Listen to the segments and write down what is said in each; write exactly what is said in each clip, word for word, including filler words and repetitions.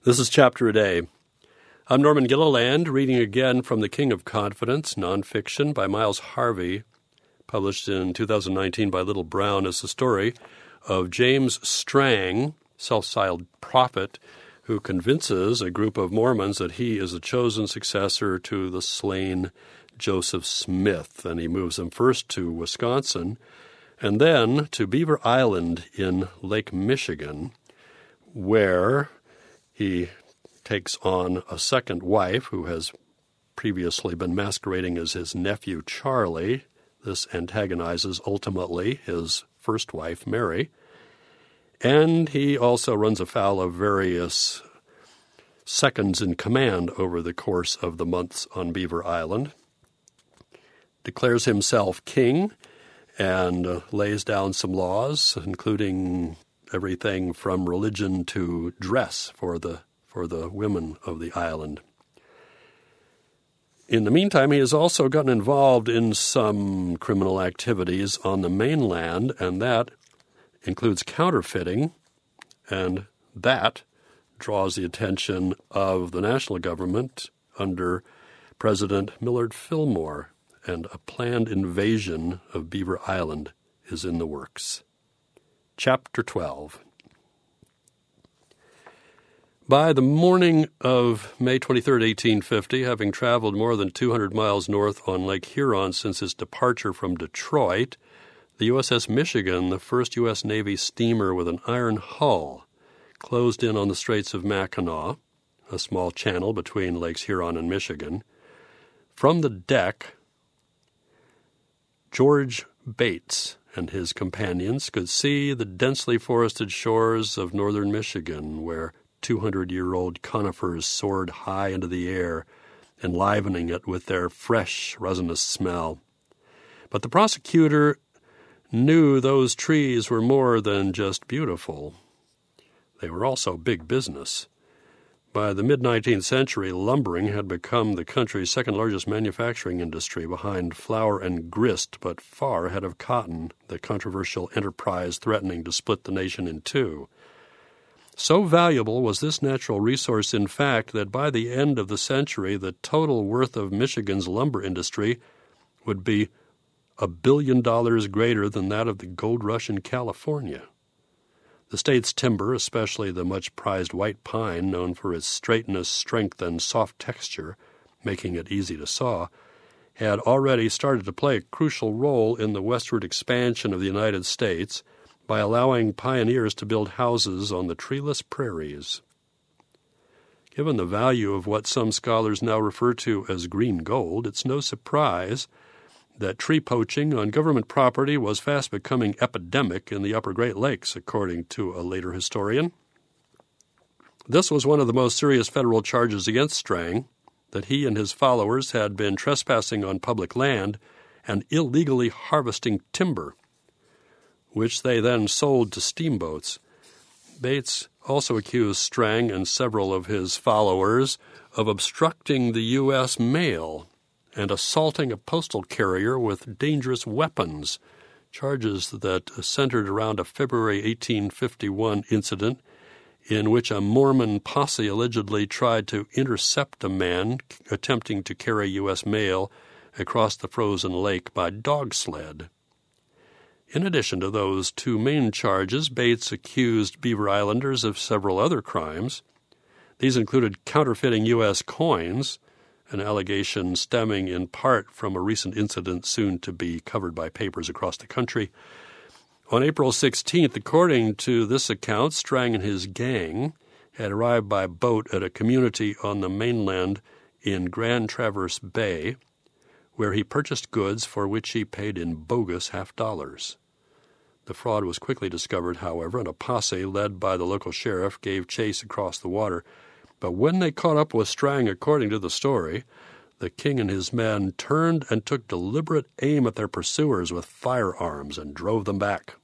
This is Chapter a Day. I'm Norman Gilliland, reading again from The King of Confidence, nonfiction by Miles Harvey, published in two thousand nineteen by Little Brown. It's the story of James Strang, self-styled prophet, who convinces a group of Mormons that he is the chosen successor to the slain Joseph Smith. And he moves them first to Wisconsin and then to Beaver Island in Lake Michigan, where he takes on a second wife who has previously been masquerading as his nephew Charlie. This antagonizes, ultimately, his first wife, Mary. And he also runs afoul of various seconds in command over the course of the months on Beaver Island, declares himself king, and uh, lays down some laws, including everything from religion to dress for the for the women of the island. In the meantime, he has also gotten involved in some criminal activities on the mainland, and that includes counterfeiting, and that draws the attention of the national government under President Millard Fillmore, and a planned invasion of Beaver Island is in the works. Chapter twelve. By the morning of May twenty-third, eighteen fifty, having traveled more than two hundred miles north on Lake Huron since its departure from Detroit, the U S S Michigan, the first U S Navy steamer with an iron hull, closed in on the Straits of Mackinac, a small channel between Lakes Huron and Michigan. From the deck, George Bates and his companions could see the densely forested shores of northern Michigan, where two hundred year old conifers soared high into the air, enlivening it with their fresh, resinous smell. But the prosecutor knew those trees were more than just beautiful. They were also big business. By the mid-nineteenth century, lumbering had become the country's second-largest manufacturing industry, behind flour and grist, but far ahead of cotton, the controversial enterprise threatening to split the nation in two. So valuable was this natural resource, in fact, that by the end of the century, the total worth of Michigan's lumber industry would be a billion dollars greater than that of the gold rush in California. The state's timber, especially the much-prized white pine, known for its straightness, strength, and soft texture, making it easy to saw, had already started to play a crucial role in the westward expansion of the United States by allowing pioneers to build houses on the treeless prairies. Given the value of what some scholars now refer to as green gold, it's no surprise that tree poaching on government property was fast becoming epidemic in the upper Great Lakes, according to a later historian. This was one of the most serious federal charges against Strang, that he and his followers had been trespassing on public land and illegally harvesting timber, which they then sold to steamboats. Bates also accused Strang and several of his followers of obstructing the U S mail and assaulting a postal carrier with dangerous weapons, charges that centered around a February eighteen fifty-one incident in which a Mormon posse allegedly tried to intercept a man attempting to carry U S mail across the frozen lake by dog sled. In addition to those two main charges, Bates accused Beaver Islanders of several other crimes. These included counterfeiting U S coins, an allegation stemming in part from a recent incident soon to be covered by papers across the country. On April sixteenth, according to this account, Strang and his gang had arrived by boat at a community on the mainland in Grand Traverse Bay, where he purchased goods for which he paid in bogus half-dollars. The fraud was quickly discovered, however, and a posse led by the local sheriff gave chase across the water. But when they caught up with Strang, according to the story, the king and his men turned and took deliberate aim at their pursuers with firearms and drove them back.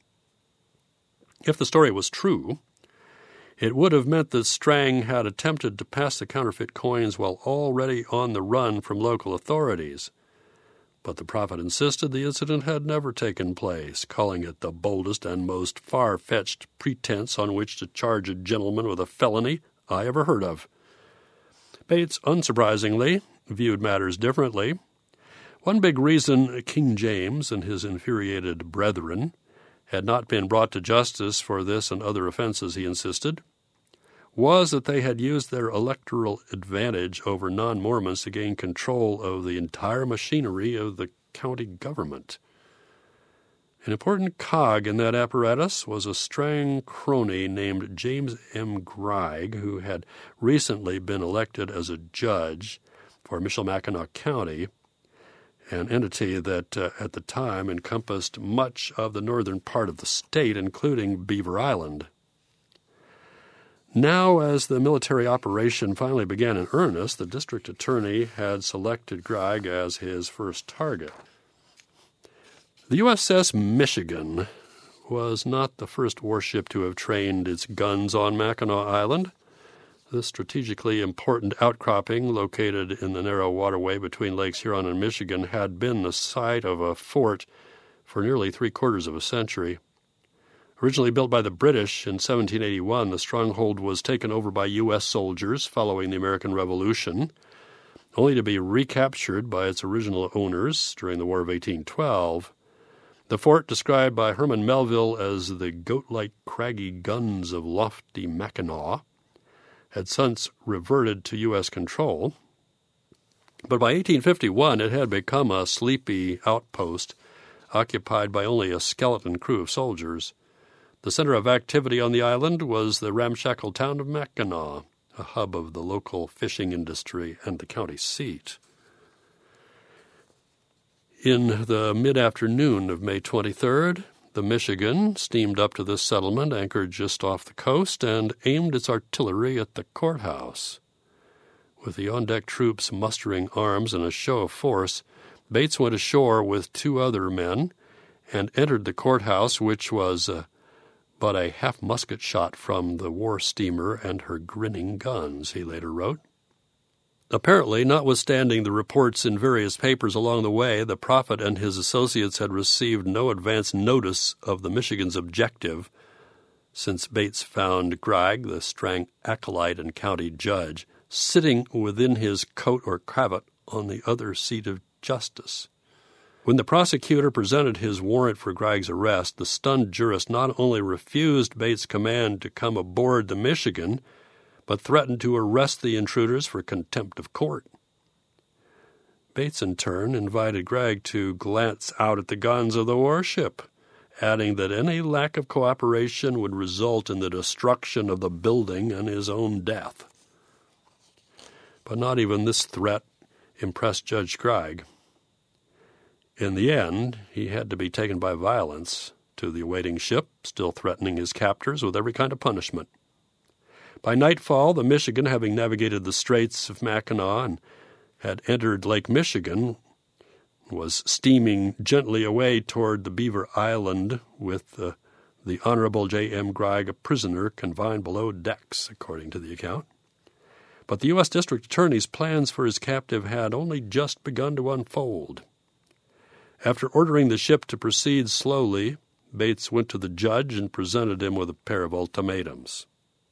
If the story was true, it would have meant that Strang had attempted to pass the counterfeit coins while already on the run from local authorities. But the prophet insisted the incident had never taken place, calling it the boldest and most far-fetched pretense on which to charge a gentleman with a felony I ever heard of. Bates, unsurprisingly, viewed matters differently. One big reason King James and his infuriated brethren had not been brought to justice for this and other offenses, he insisted, was that they had used their electoral advantage over non-Mormons to gain control of the entire machinery of the county government. An important cog in that apparatus was a Strang crony named James M. Greig, who had recently been elected as a judge for Michilimackinac County, an entity that uh, at the time encompassed much of the northern part of the state, including Beaver Island. Now, as the military operation finally began in earnest, the district attorney had selected Greig as his first target. The U S S Michigan was not the first warship to have trained its guns on Mackinac Island. This strategically important outcropping, located in the narrow waterway between Lakes Huron and Michigan, had been the site of a fort for nearly three-quarters of a century. Originally built by the British in seventeen eighty-one, the stronghold was taken over by U S soldiers following the American Revolution, only to be recaptured by its original owners during the War of eighteen twelve. The fort, described by Herman Melville as the goat-like craggy guns of lofty Mackinac, had since reverted to U S control. But by eighteen fifty-one, it had become a sleepy outpost occupied by only a skeleton crew of soldiers. The center of activity on the island was the ramshackle town of Mackinac, a hub of the local fishing industry and the county seat. In the mid-afternoon of May twenty-third, the Michigan steamed up to this settlement, anchored just off the coast, and aimed its artillery at the courthouse. With the on-deck troops mustering arms in a show of force, Bates went ashore with two other men and entered the courthouse, which was uh, but a half-musket shot from the war steamer and her grinning guns, he later wrote. Apparently, notwithstanding the reports in various papers along the way, the prophet and his associates had received no advance notice of the Michigan's objective, since Bates found Greig, the Strang acolyte and county judge, sitting within his coat or cravat on the other seat of justice. When the prosecutor presented his warrant for Greig's arrest, the stunned jurist not only refused Bates' command to come aboard the Michigan, but threatened to arrest the intruders for contempt of court. Bates, in turn, invited Greig to glance out at the guns of the warship, adding that any lack of cooperation would result in the destruction of the building and his own death. But not even this threat impressed Judge Greig. In the end, he had to be taken by violence to the awaiting ship, still threatening his captors with every kind of punishment. By nightfall, the Michigan, having navigated the Straits of Mackinac and had entered Lake Michigan, was steaming gently away toward the Beaver Island with uh, the Honorable J M Greig, a prisoner, confined below decks, according to the account. But the U S District Attorney's plans for his captive had only just begun to unfold. After ordering the ship to proceed slowly, Bates went to the judge and presented him with a pair of ultimatums.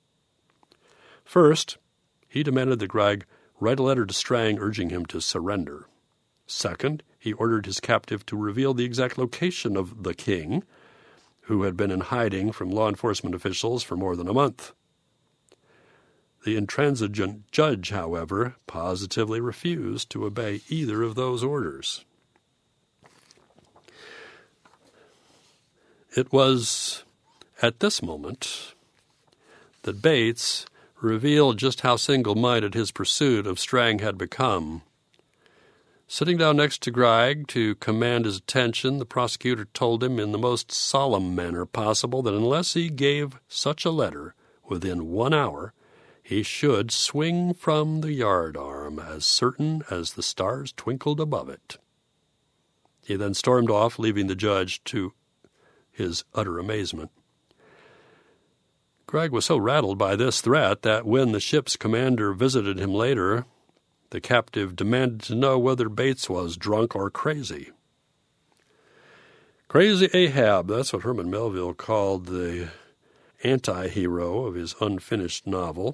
First, he demanded that Greig write a letter to Strang urging him to surrender. Second, he ordered his captive to reveal the exact location of the king, who had been in hiding from law enforcement officials for more than a month. The intransigent judge, however, positively refused to obey either of those orders. It was at this moment that Bates revealed just how single-minded his pursuit of Strang had become. Sitting down next to Greig to command his attention, the prosecutor told him in the most solemn manner possible that unless he gave such a letter within one hour, he should swing from the yardarm as certain as the stars twinkled above it. He then stormed off, leaving the judge to his utter amazement. Greig was so rattled by this threat that when the ship's commander visited him later, the captive demanded to know whether Bates was drunk or crazy. Crazy Ahab, that's what Herman Melville called the anti-hero of his unfinished novel,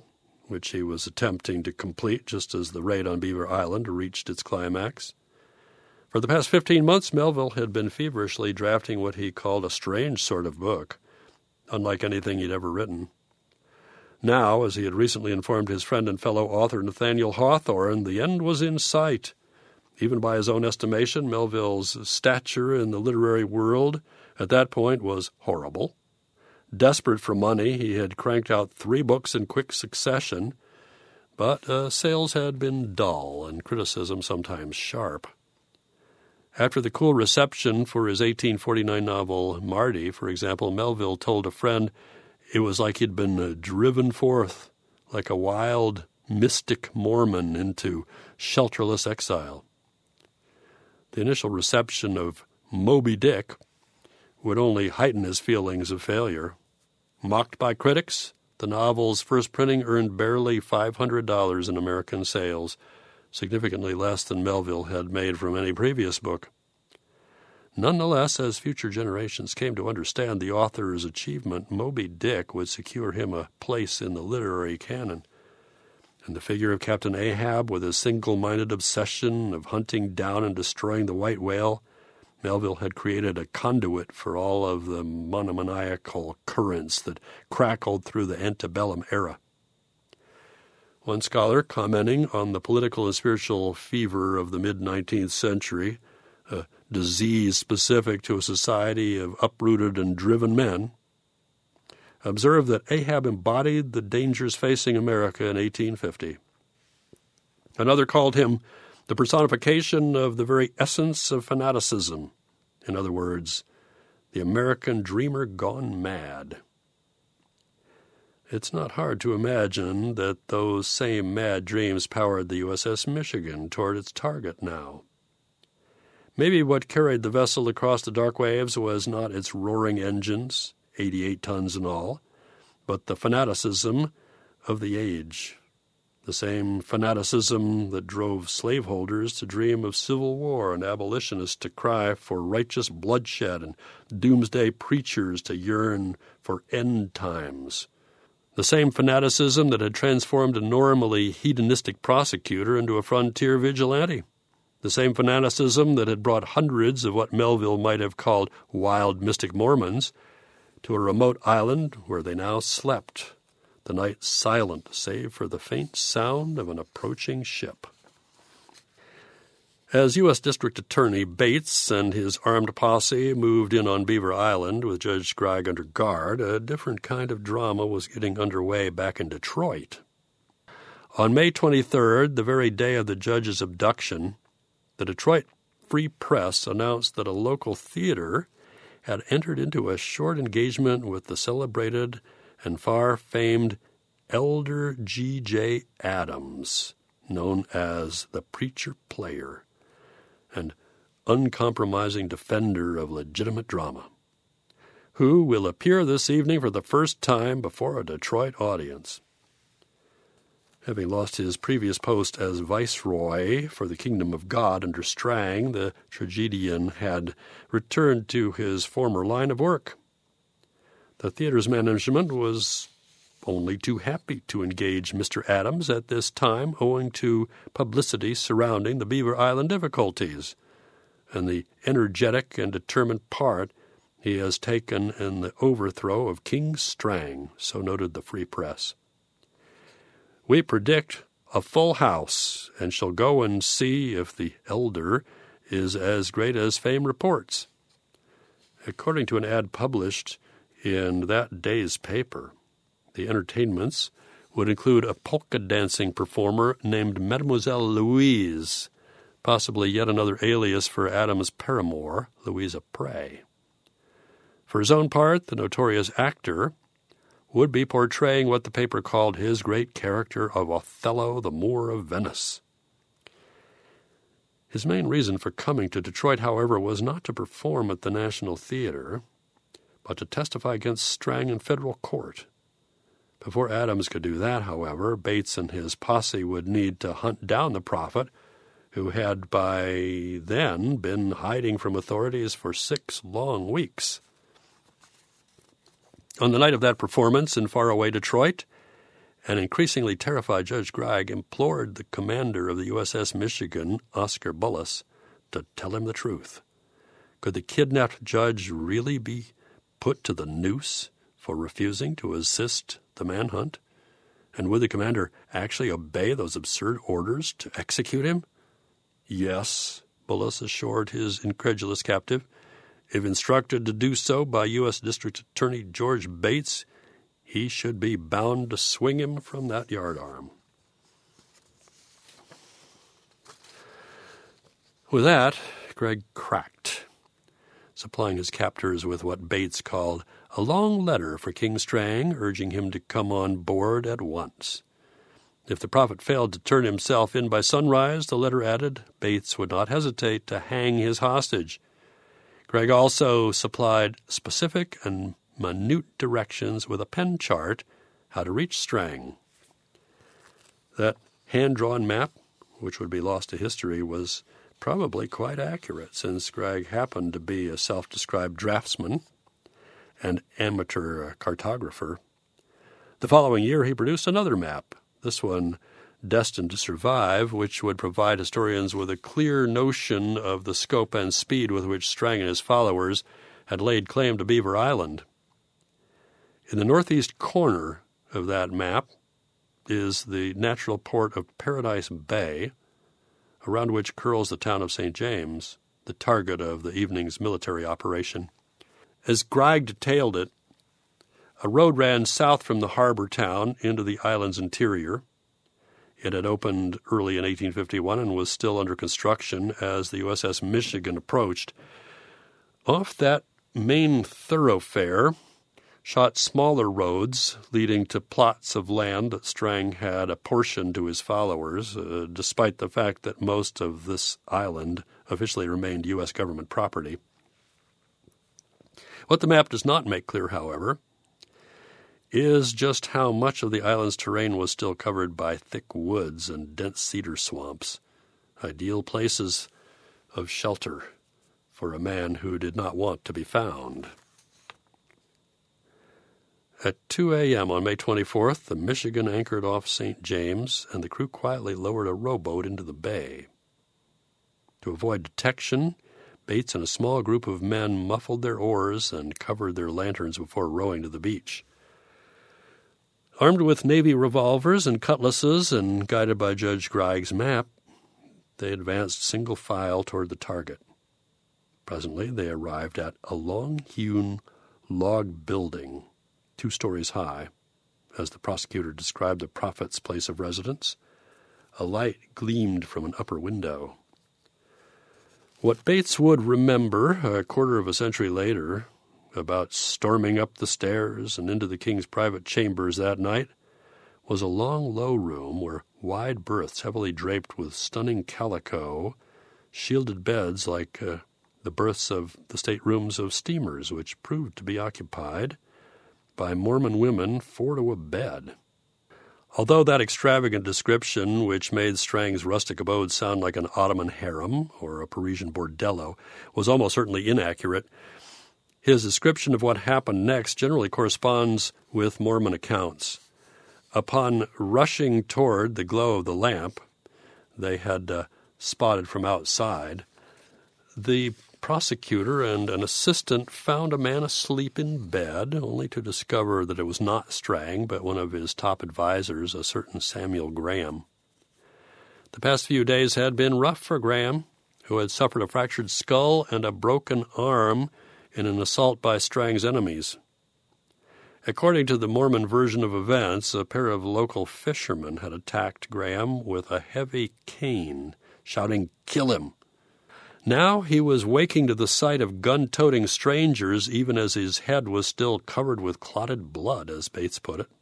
which he was attempting to complete just as the raid on Beaver Island reached its climax. For the past fifteen months, Melville had been feverishly drafting what he called a strange sort of book, unlike anything he'd ever written. Now, as he had recently informed his friend and fellow author Nathaniel Hawthorne, the end was in sight. Even by his own estimation, Melville's stature in the literary world at that point was horrible. Desperate for money, he had cranked out three books in quick succession, but uh, sales had been dull and criticism sometimes sharp. After the cool reception for his eighteen forty-nine novel Marty, for example, Melville told a friend it was like he'd been uh, driven forth like a wild, mystic Mormon into shelterless exile. The initial reception of Moby Dick would only heighten his feelings of failure. Mocked by critics, the novel's first printing earned barely five hundred dollars in American sales, significantly less than Melville had made from any previous book. Nonetheless, as future generations came to understand the author's achievement, Moby Dick would secure him a place in the literary canon. And the figure of Captain Ahab, with his single-minded obsession of hunting down and destroying the white whale, Melville had created a conduit for all of the monomaniacal currents that crackled through the antebellum era. One scholar, commenting on the political and spiritual fever of the mid-nineteenth century, a disease specific to a society of uprooted and driven men, observed that Ahab embodied the dangers facing America in eighteen fifty. Another called him the personification of the very essence of fanaticism. In other words, the American dreamer gone mad. It's not hard to imagine that those same mad dreams powered the U S S Michigan toward its target now. Maybe what carried the vessel across the dark waves was not its roaring engines, eighty-eight tons in all, but the fanaticism of the age. The same fanaticism that drove slaveholders to dream of civil war and abolitionists to cry for righteous bloodshed and doomsday preachers to yearn for end times. The same fanaticism that had transformed a normally hedonistic prosecutor into a frontier vigilante. The same fanaticism that had brought hundreds of what Melville might have called wild mystic Mormons to a remote island where they now slept, the night silent save for the faint sound of an approaching ship. As U S District Attorney Bates and his armed posse moved in on Beaver Island with Judge Scragg under guard, a different kind of drama was getting underway back in Detroit. On May twenty-third, the very day of the judge's abduction, the Detroit Free Press announced that a local theater had entered into a short engagement with the celebrated and far-famed Elder G J Adams, known as the Preacher Player, and uncompromising defender of legitimate drama, who will appear this evening for the first time before a Detroit audience. Having lost his previous post as viceroy for the Kingdom of God under Strang, the tragedian had returned to his former line of work. The theater's management was only too happy to engage Mister Adams at this time, owing to publicity surrounding the Beaver Island difficulties and the energetic and determined part he has taken in the overthrow of King Strang, so noted the Free Press. We predict a full house, and shall go and see if the elder is as great as fame reports. According to an ad published in that day's paper, the entertainments would include a polka dancing performer named Mademoiselle Louise, possibly yet another alias for Adams' paramour, Louisa Prey. For his own part, the notorious actor would be portraying what the paper called his great character of Othello, the Moor of Venice. His main reason for coming to Detroit, however, was not to perform at the National Theater, but to testify against Strang in federal court. Before Adams could do that, however, Bates and his posse would need to hunt down the prophet, who had by then been hiding from authorities for six long weeks. On the night of that performance in faraway Detroit, and increasingly terrified Judge Greig implored the commander of the U S S Michigan, Oscar Bullis, to tell him the truth. Could the kidnapped judge really be put to the noose for refusing to assist the manhunt? And would the commander actually obey those absurd orders to execute him? Yes, Bullis assured his incredulous captive. If instructed to do so by U S District Attorney George Bates, he should be bound to swing him from that yardarm. With that, Greig cracked, supplying his captors with what Bates called a long letter for King Strang, urging him to come on board at once. If the prophet failed to turn himself in by sunrise, the letter added, Bates would not hesitate to hang his hostage. Greig also supplied specific and minute directions with a pen chart how to reach Strang. That hand-drawn map, which would be lost to history, was probably quite accurate, since Greig happened to be a self-described draftsman and amateur cartographer. The following year he produced another map, this one destined to survive, which would provide historians with a clear notion of the scope and speed with which Strang and his followers had laid claim to Beaver Island. In the northeast corner of that map is the natural port of Paradise Bay, around which curls the town of Saint James, the target of the evening's military operation. As Greig detailed it, a road ran south from the harbor town into the island's interior. It had opened early in eighteen fifty-one and was still under construction as the U S S Michigan approached. Off that main thoroughfare shot smaller roads leading to plots of land that Strang had apportioned to his followers, uh, despite the fact that most of this island officially remained U S government property. What the map does not make clear, however, is just how much of the island's terrain was still covered by thick woods and dense cedar swamps, ideal places of shelter for a man who did not want to be found. At two a.m. on May twenty-fourth, the Michigan anchored off Saint James, and the crew quietly lowered a rowboat into the bay. To avoid detection, Bates and a small group of men muffled their oars and covered their lanterns before rowing to the beach. Armed with Navy revolvers and cutlasses and guided by Judge Greig's map, they advanced single file toward the target. Presently they arrived at a long-hewn log building, two stories high, as the prosecutor described the prophet's place of residence. A light gleamed from an upper window. What Bates would remember a quarter of a century later about storming up the stairs and into the king's private chambers that night was a long, low room where wide berths heavily draped with stunning calico shielded beds like uh, the berths of the staterooms of steamers, which proved to be occupied by Mormon women four to a bed. Although that extravagant description, which made Strang's rustic abode sound like an Ottoman harem or a Parisian bordello, was almost certainly inaccurate, his description of what happened next generally corresponds with Mormon accounts. Upon rushing toward the glow of the lamp they had uh, spotted from outside, the prosecutor and an assistant found a man asleep in bed, only to discover that it was not Strang, but one of his top advisors, a certain Samuel Graham. The past few days had been rough for Graham, who had suffered a fractured skull and a broken arm in an assault by Strang's enemies. According to the Mormon version of events, a pair of local fishermen had attacked Graham with a heavy cane, shouting, "Kill him!" Now he was waking to the sight of gun-toting strangers, even as his head was still covered with clotted blood, as Bates put it.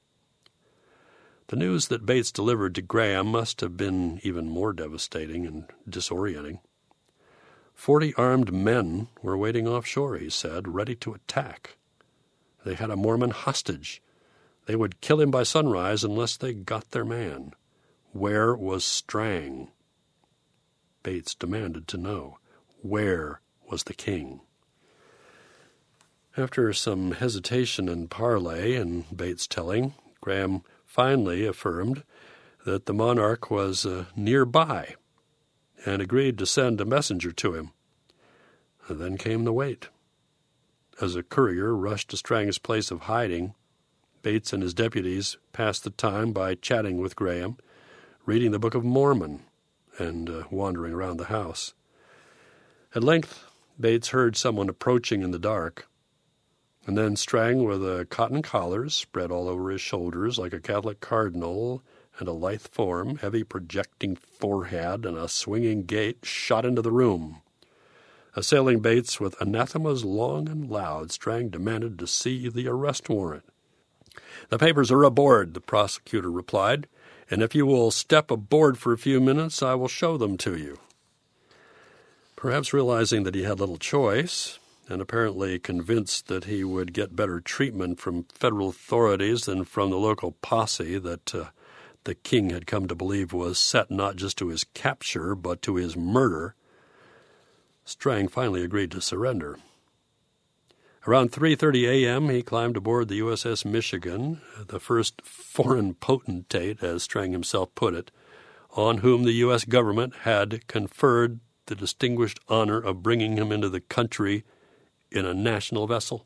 The news that Bates delivered to Graham must have been even more devastating and disorienting. Forty armed men were waiting offshore, he said, ready to attack. They had a Mormon hostage. They would kill him by sunrise unless they got their man. Where was Strang? Bates demanded to know. Where was the king? After some hesitation and parley, in Bates' telling, Graham finally affirmed that the monarch was uh, nearby and agreed to send a messenger to him. And then came the wait. As a courier rushed to Strang's place of hiding, Bates and his deputies passed the time by chatting with Graham, reading the Book of Mormon, and uh, wandering around the house. At length, Bates heard someone approaching in the dark, and then Strang, with a cotton collar spread all over his shoulders like a Catholic cardinal, and a lithe form, heavy projecting forehead, and a swinging gait, shot into the room. Assailing Bates with anathemas long and loud, Strang demanded to see the arrest warrant. "The papers are aboard," the prosecutor replied, "and if you will step aboard for a few minutes, I will show them to you." Perhaps realizing that he had little choice, and apparently convinced that he would get better treatment from federal authorities than from the local posse that uh, the king had come to believe was set not just to his capture but to his murder, Strang finally agreed to surrender. Around three thirty a.m., he climbed aboard the U S S Michigan, the first foreign potentate, as Strang himself put it, on whom the U S government had conferred the distinguished honor of bringing him into the country in a national vessel.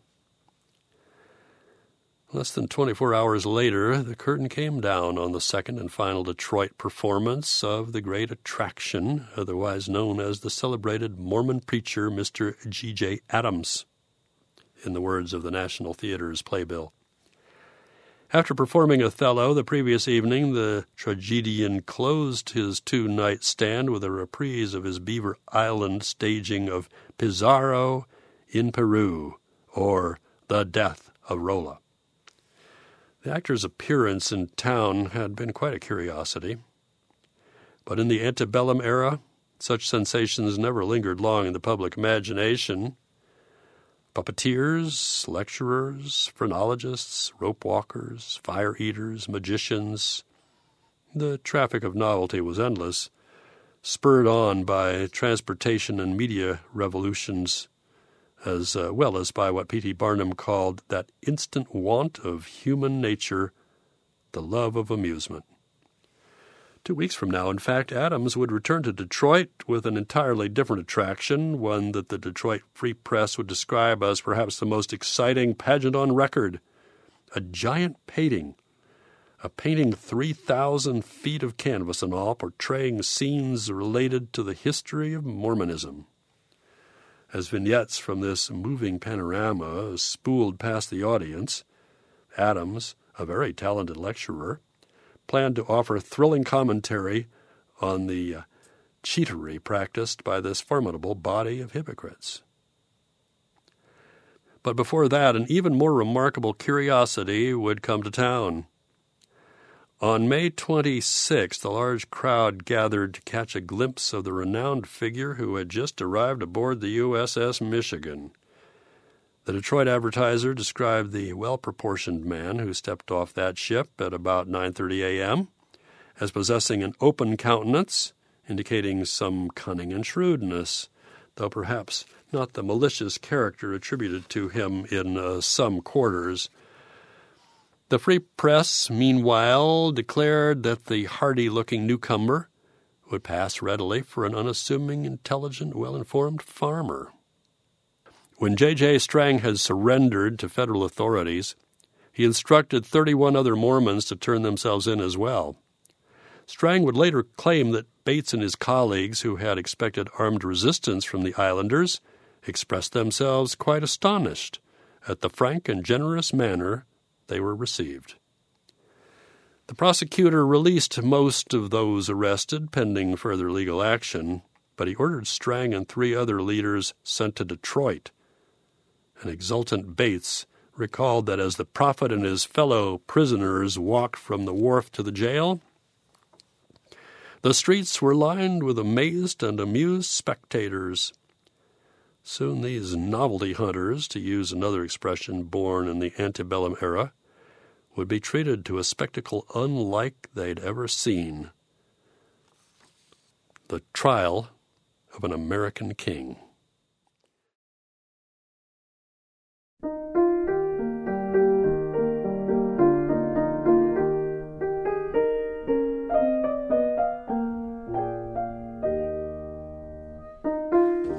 Less than twenty-four hours later, the curtain came down on the second and final Detroit performance of the great attraction, otherwise known as the celebrated Mormon preacher Mister G J Adams, in the words of the National Theater's playbill. After performing Othello the previous evening, the tragedian closed his two-night stand with a reprise of his Beaver Island staging of Pizarro in Peru, or The Death of Rolla. The actor's appearance in town had been quite a curiosity, but in the antebellum era, such sensations never lingered long in the public imagination. Puppeteers, lecturers, phrenologists, rope walkers, fire eaters, magicians. The traffic of novelty was endless, spurred on by transportation and media revolutions, as uh, well as by what P T Barnum called that instant want of human nature, the love of amusement. Two weeks from now, in fact, Adams would return to Detroit with an entirely different attraction, one that the Detroit Free Press would describe as perhaps the most exciting pageant on record, a giant painting, a painting three thousand feet of canvas in all, portraying scenes related to the history of Mormonism. As vignettes from this moving panorama spooled past the audience, Adams, a very talented lecturer, planned to offer thrilling commentary on the uh, cheatery practiced by this formidable body of hypocrites. But before that, an even more remarkable curiosity would come to town. On May twenty-sixth, a large crowd gathered to catch a glimpse of the renowned figure who had just arrived aboard the U S S Michigan. The Detroit Advertiser described the well-proportioned man who stepped off that ship at about nine thirty a.m. as possessing an open countenance, indicating some cunning and shrewdness, though perhaps not the malicious character attributed to him in uh, some quarters. The Free Press, meanwhile, declared that the hardy-looking newcomer would pass readily for an unassuming, intelligent, well-informed farmer. When J J Strang had surrendered to federal authorities, he instructed thirty-one other Mormons to turn themselves in as well. Strang would later claim that Bates and his colleagues, who had expected armed resistance from the islanders, expressed themselves quite astonished at the frank and generous manner they were received. The prosecutor released most of those arrested pending further legal action, but he ordered Strang and three other leaders sent to Detroit. An exultant Bates recalled that as the prophet and his fellow prisoners walked from the wharf to the jail, the streets were lined with amazed and amused spectators. Soon these novelty hunters, to use another expression born in the antebellum era, would be treated to a spectacle unlike they'd ever seen: the trial of an American king.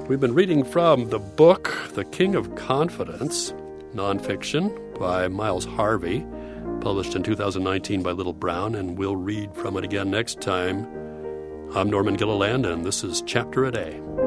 We've been reading from the book, The King of Confidence, nonfiction by Miles Harvey, published in two thousand nineteen by Little Brown, and we'll read from it again next time. I'm Norman Gilliland, and this is Chapter a Day.